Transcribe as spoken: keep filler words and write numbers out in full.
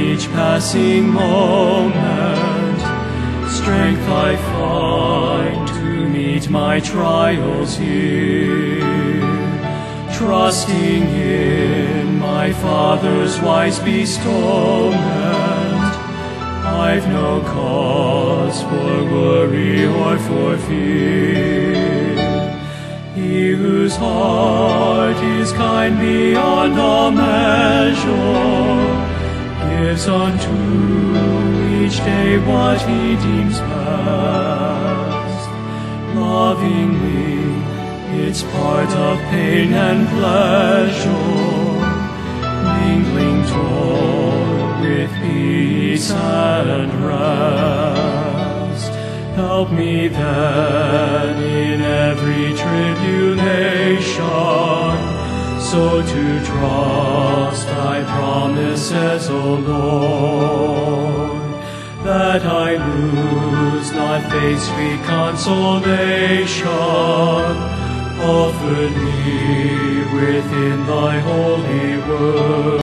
each passing moment, strength I find to meet my trials here. Trusting in my Father's wise bestowment, I've no cause for worry or for fear. He whose heart is kind beyond all measure gives unto each day what he deems best. Lovingly, it's part of pain and pleasure, mingling toil with peace and rest. Help me then in every tribulation, so to trust thy promises, O Lord, that I lose not faith's sweet consolation, offered me within thy holy word.